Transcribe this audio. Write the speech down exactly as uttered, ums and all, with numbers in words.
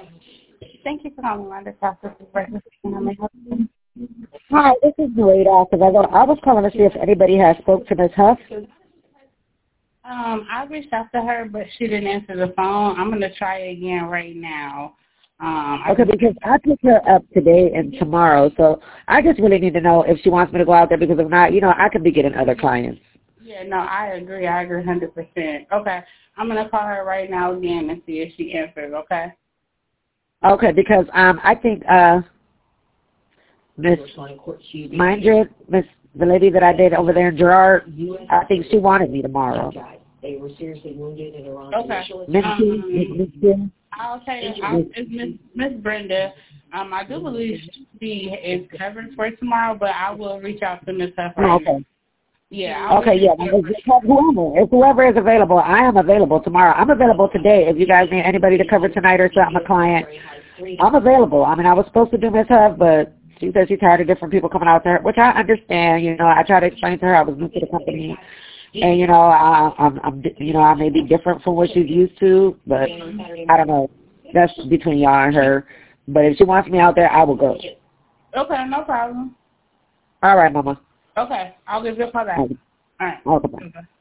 Thank you for calling Wonder Cross. This is Brenda. How may I help you? Hi, this is Narita. I I was calling to see if anybody has spoke to Miss Huff. Um, I reached out to her, but she didn't answer the phone. I'm going to try again right now. Um, I okay, just, because I pick her up today and tomorrow, so I just really need to know if she wants me to go out there, because if not, you know, I could be getting other clients. Yeah, no, I agree. I agree one hundred percent. Okay, I'm going to call her right now again and see if she answers, okay? Okay, because um, I think uh, Miss Mindred, Miss the lady that I did over there in Gerard, I think she wanted me tomorrow. They were seriously wounded and are on Okay. Miss Um, Miss I'll tell you, I'll, it's Miss Miss Brenda. Um, I do believe she is covered for tomorrow, but I will reach out to Miss Huff right Oh, now. okay. Yeah. I'll Okay, yeah. It's whoever, it's whoever is available. I am available tomorrow. I'm available today. If you guys need anybody to cover tonight or something, a client, I'm available. I mean, I was supposed to do Miss Huff, but she said she's tired of different people coming out there, which I understand. You know, I try to explain to her I was new to the company, and you know, I, I'm, I'm, you know, I may be different from what she's used to, but I don't know. That's between y'all and her. But if she wants me out there, I will go. Okay, no problem. All right, Mama. Okay, I'll give you a call back. Okay. All right. Okay. Okay.